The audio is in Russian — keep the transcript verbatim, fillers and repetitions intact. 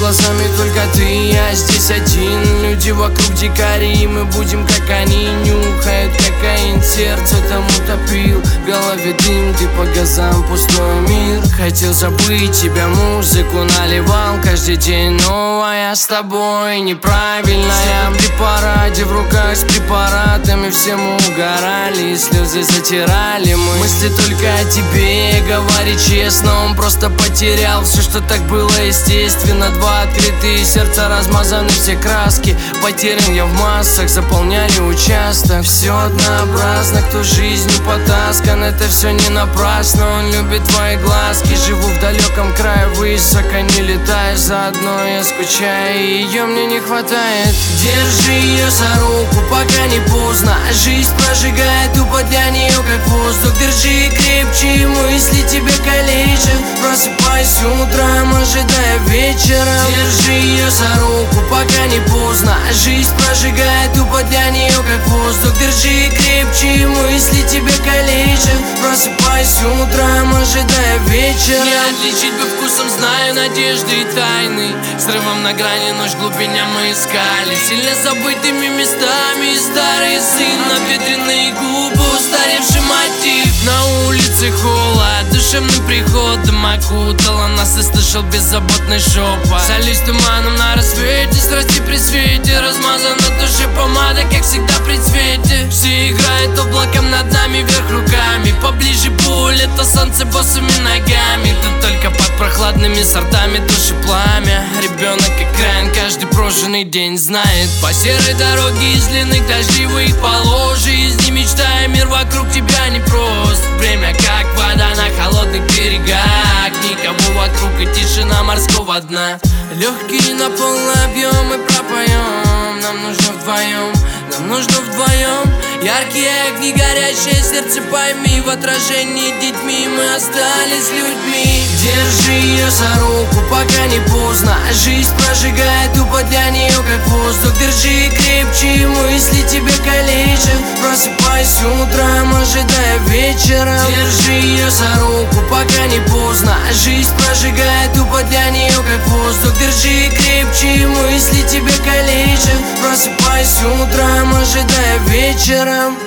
глазами только ты, я здесь один. Люди вокруг дикари, и мы будем как они. Нюхают кокаин, сердце там утопил. В голове дым, ты по газам, пустой мир. Хотел забыть тебя, музыку наливал каждый день, но я с тобой неправильная. При параде в руках с препаратами, все мы угорали, слезы затирали мы. Мысли только о тебе, говори честно, он просто потерял все, что так было естественно. Два открытые сердца, размазаны все краски. Потерян я в массах, заполняли участок. Все однообразно, кто жизнью потаскан, это все не напрасно. Он любит твои глазки, живу в далеком крае, высоко не летаю. Заодно я скучаю, и ее мне не хватает. Держи ее за руку, пока не поздно. Жизнь прожигает тупо для нее как воздух. Держи крепче, мысли тебе калечат. Просыпайся утром, ожидая вечера. Держи ее за руку, пока не поздно. Жизнь прожигает тупо для нее как воздух. Держи крепче, мысли тебе калечат. Просыпайся утром, ожидая вечера. Не отличить бы вкусом, знаю надежды и тайны. Срывом на грани, ночь в глубине мы искали. Сильно забытыми местами и старый сын. Обветренные губы, устаревший мотив. На улице холод, душевным приходом окутала нас и слышал беззаботный шепот. Солюсь туманом на рассвете, страсти при свете. Размазана душе помада, как всегда при цвете. Все играют облаком над нами, вверх руками. Поближе пуль, это солнце босыми ногами. Тут только под прохладными сортами души пламя. Ребенок экран, каждый прожженный день знает. По серой дороге из длинных дождевых полос. Жизни мечтая, мир вокруг тебя непрост. Время как вода на холодных берегах. Никого вокруг и тишина морского дна. Легкие на полный объем мы пропоем. Нам нужно вдвоем, нам нужно вдвоем. Яркие огни, горящее сердце, пойми. В отражении детьми мы остались людьми. Держи ее за руку, пока не поздно. Жизнь прожигает тупо для нее как воздух. Держи крепче, мысли тебе калечат. Просыпайся утром, ожидая вечера. Держи ее за руку, пока не поздно. Жизнь прожигает тупо для нее как воздух. Держи крепче, мысли тебе калечат. Просыпайся утром, ожидая вечера.